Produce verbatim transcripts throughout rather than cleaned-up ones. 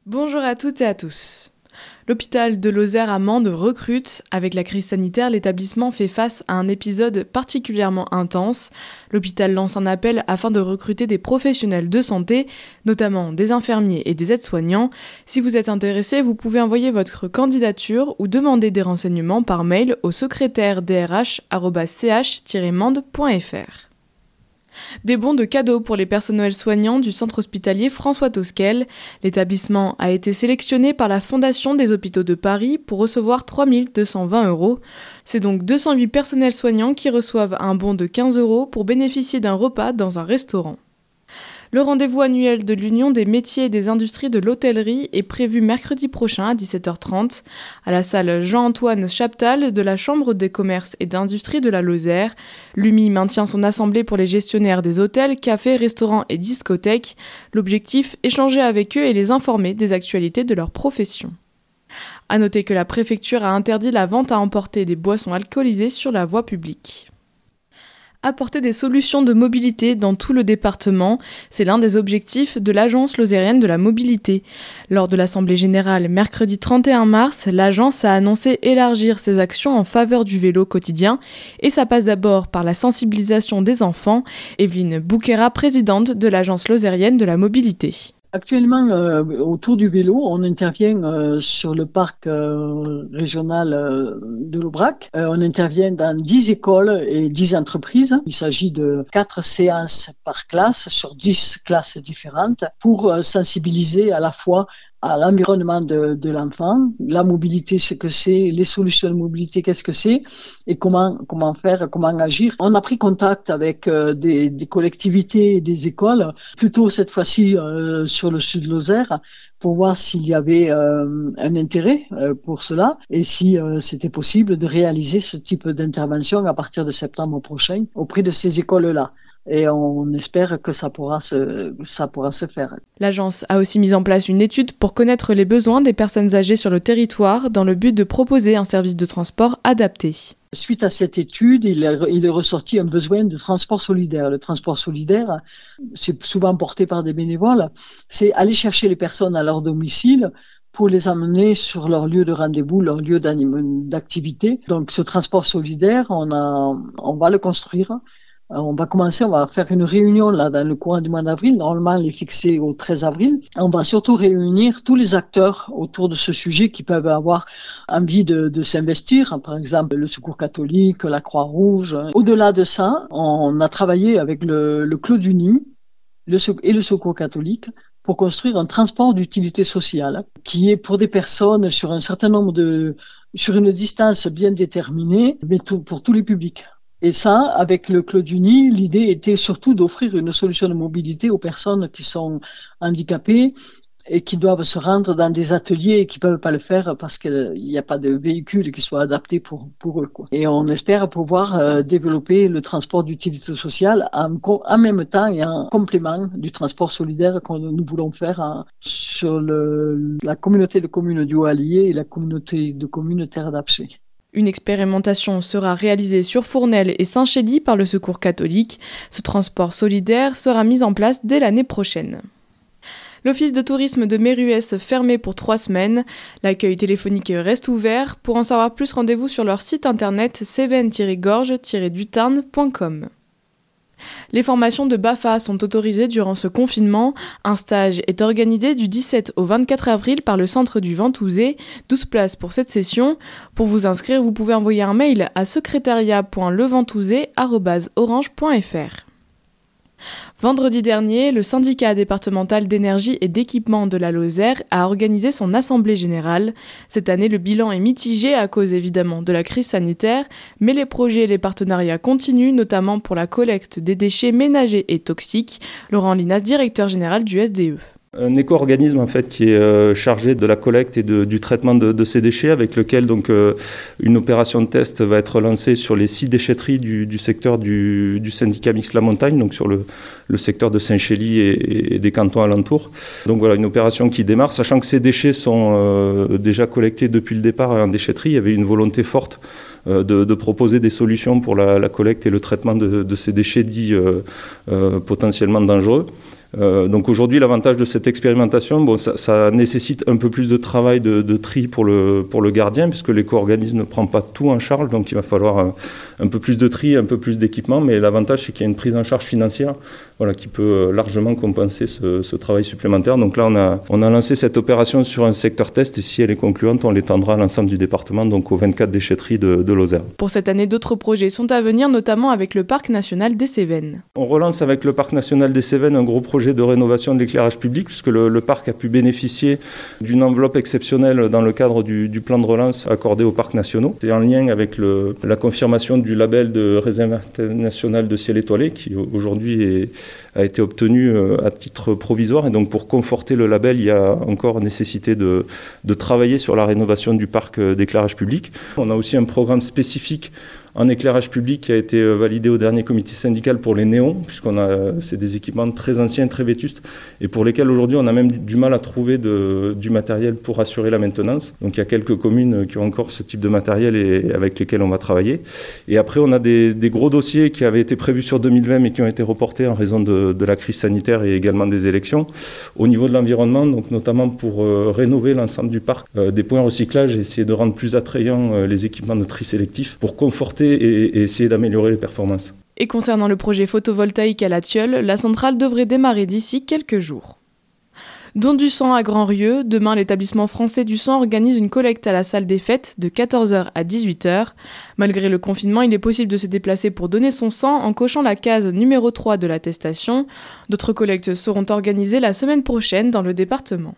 Bonjour à toutes et à tous. L'hôpital de Lozère à Mende recrute. Avec la crise sanitaire, l'établissement fait face à un épisode particulièrement intense. L'hôpital lance un appel afin de recruter des professionnels de santé, notamment des infirmiers et des aides-soignants. Si vous êtes intéressé, vous pouvez envoyer votre candidature ou demander des renseignements par mail au secrétaire d r h arobase c h tiret mende point f r. Des bons de cadeaux pour les personnels soignants du centre hospitalier François Tosquel. L'établissement a été sélectionné par la Fondation des hôpitaux de Paris pour recevoir trois mille deux cent vingt euros. C'est donc deux cent huit personnels soignants qui reçoivent un bon de quinze euros pour bénéficier d'un repas dans un restaurant. Le rendez-vous annuel de l'Union des métiers et des industries de l'hôtellerie est prévu mercredi prochain à dix-sept heures trente à la salle Jean-Antoine Chaptal de la Chambre des commerces et d'industrie de la Lozère. L'U M I maintient son assemblée pour les gestionnaires des hôtels, cafés, restaurants et discothèques. L'objectif, échanger avec eux et les informer des actualités de leur profession. À noter que la préfecture a interdit la vente à emporter des boissons alcoolisées sur la voie publique. Apporter des solutions de mobilité dans tout le département, c'est l'un des objectifs de l'Agence lozérienne de la mobilité. Lors de l'Assemblée générale mercredi trente et un mars, l'agence a annoncé élargir ses actions en faveur du vélo quotidien et ça passe d'abord par la sensibilisation des enfants. Evelyne Bouquera, présidente de l'Agence lozérienne de la mobilité. Actuellement, euh, autour du vélo, on intervient euh, sur le parc euh, régional euh, de l'Aubrac. Euh, on intervient dans dix écoles et dix entreprises. Il s'agit de quatre séances par classe sur dix classes différentes pour euh, sensibiliser à la fois à l'environnement de, de l'enfant, la mobilité, ce que c'est, les solutions de mobilité, qu'est-ce que c'est, et comment comment faire, comment agir. On a pris contact avec euh, des, des collectivités et des écoles, plutôt cette fois-ci euh, sur le sud de Lozère, pour voir s'il y avait euh, un intérêt euh, pour cela et si euh, c'était possible de réaliser ce type d'intervention à partir de septembre prochain auprès de ces écoles-là. Et on espère que ça pourra se, ça pourra se faire. L'agence a aussi mis en place une étude pour connaître les besoins des personnes âgées sur le territoire dans le but de proposer un service de transport adapté. Suite à cette étude, il est, il est ressorti un besoin de transport solidaire. Le transport solidaire, c'est souvent porté par des bénévoles, c'est aller chercher les personnes à leur domicile pour les amener sur leur lieu de rendez-vous, leur lieu d'activité. Donc ce transport solidaire, on, a, on va le construire. On va commencer, on va faire une réunion là dans le courant du mois d'avril. Normalement, elle est fixée au treize avril. On va surtout réunir tous les acteurs autour de ce sujet qui peuvent avoir envie de, de s'investir. Par exemple, le Secours catholique, la Croix-Rouge. Au-delà de ça, on a travaillé avec le, le Clos du Nid le, et le Secours catholique pour construire un transport d'utilité sociale qui est pour des personnes sur un certain nombre de, sur une distance bien déterminée, mais tout, pour tous les publics. Et ça, avec le Clos du Nid, l'idée était surtout d'offrir une solution de mobilité aux personnes qui sont handicapées et qui doivent se rendre dans des ateliers et qui ne peuvent pas le faire parce qu'il n'y a pas de véhicule qui soit adapté pour, pour eux, quoi. Et on espère pouvoir euh, développer le transport d'utilité sociale en, en même temps et en complément du transport solidaire que nous voulons faire hein, sur le, la communauté de communes du Haut-Allier et la communauté de communes Terre d'Apcher. Une expérimentation sera réalisée sur Fournel et Saint-Chély par le Secours catholique. Ce transport solidaire sera mis en place dès l'année prochaine. L'office de tourisme de Méruès fermé pour trois semaines. L'accueil téléphonique reste ouvert. Pour en savoir plus, rendez-vous sur leur site internet cévennes tiret gorge tiret du tarn point com. Les formations de B A F A sont autorisées durant ce confinement. Un stage est organisé du dix-sept au vingt-quatre avril par le centre du Ventouzet. douze places pour cette session. Pour vous inscrire, vous pouvez envoyer un mail à secrétariat point leventouzet arobase orange point f r. Vendredi dernier, le syndicat départemental d'énergie et d'équipement de la Lozère a organisé son assemblée générale. Cette année, le bilan est mitigé à cause évidemment de la crise sanitaire, mais les projets et les partenariats continuent, notamment pour la collecte des déchets ménagers et toxiques. Laurent Linas, directeur général du S D E. Un éco-organisme en fait qui est euh, chargé de la collecte et de, du traitement de, de ces déchets, avec lequel donc euh, une opération de test va être lancée sur les six déchetteries du, du secteur du, du syndicat mixte La Montagne, donc sur le, le secteur de Saint-Chély et, et des cantons alentours. Donc voilà, une opération qui démarre, sachant que ces déchets sont euh, déjà collectés depuis le départ en déchetterie. Il y avait une volonté forte euh, de, de proposer des solutions pour la, la collecte et le traitement de, de ces déchets dits euh, euh, potentiellement dangereux. Euh, donc aujourd'hui, l'avantage de cette expérimentation, bon, ça, ça nécessite un peu plus de travail de, de tri pour le, pour le gardien, puisque l'éco-organisme ne prend pas tout en charge, donc il va falloir un, un peu plus de tri, un peu plus d'équipement, mais l'avantage, c'est qu'il y a une prise en charge financière, voilà, qui peut largement compenser ce, ce travail supplémentaire. Donc là, on a, on a lancé cette opération sur un secteur test, et si elle est concluante, on l'étendra à l'ensemble du département, donc aux vingt-quatre déchetteries de, de Lozère. Pour cette année, d'autres projets sont à venir, notamment avec le Parc national des Cévennes. On relance avec le Parc national des Cévennes un gros projet de rénovation de l'éclairage public, puisque le, le parc a pu bénéficier d'une enveloppe exceptionnelle dans le cadre du, du plan de relance accordé aux parcs nationaux. C'est en lien avec le, la confirmation du label de réserve nationale de ciel étoilé, qui aujourd'hui est, a été obtenu à titre provisoire. Et donc pour conforter le label, il y a encore nécessité de, de travailler sur la rénovation du parc d'éclairage public. On a aussi un programme spécifique en éclairage public qui a été validé au dernier comité syndical pour les néons, puisqu'on a, c'est des équipements très anciens, très vétustes, et pour lesquels aujourd'hui on a même du mal à trouver de, du matériel pour assurer la maintenance. Donc il y a quelques communes qui ont encore ce type de matériel et avec lesquels on va travailler. Et après on a des, des gros dossiers qui avaient été prévus sur deux mille vingt mais qui ont été reportés en raison de, de la crise sanitaire et également des élections. Au niveau de l'environnement, donc notamment pour euh, rénover l'ensemble du parc, euh, des points recyclage et essayer de rendre plus attrayants euh, les équipements de tri sélectif pour conforter et, et essayer d'améliorer les performances. Et concernant le projet photovoltaïque à la Tilleul, la centrale devrait démarrer d'ici quelques jours. Don du sang à Grand-Rieu, demain l'établissement français du sang organise une collecte à la salle des fêtes de quatorze heures à dix-huit heures. Malgré le confinement, il est possible de se déplacer pour donner son sang en cochant la case numéro trois de l'attestation. D'autres collectes seront organisées la semaine prochaine dans le département.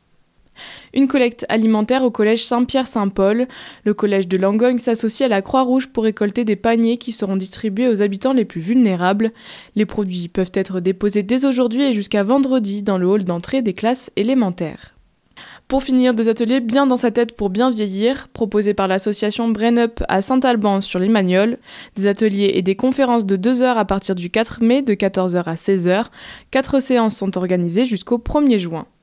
Une collecte alimentaire au collège Saint-Pierre-Saint-Paul. Le collège de Langogne s'associe à la Croix-Rouge pour récolter des paniers qui seront distribués aux habitants les plus vulnérables. Les produits peuvent être déposés dès aujourd'hui et jusqu'à vendredi dans le hall d'entrée des classes élémentaires. Pour finir, des ateliers bien dans sa tête pour bien vieillir, proposés par l'association Brain Up à Saint-Alban sur les Magnols. Des ateliers et des conférences de deux heures à partir du quatre mai de quatorze heures à seize heures. Quatre séances sont organisées jusqu'au premier juin.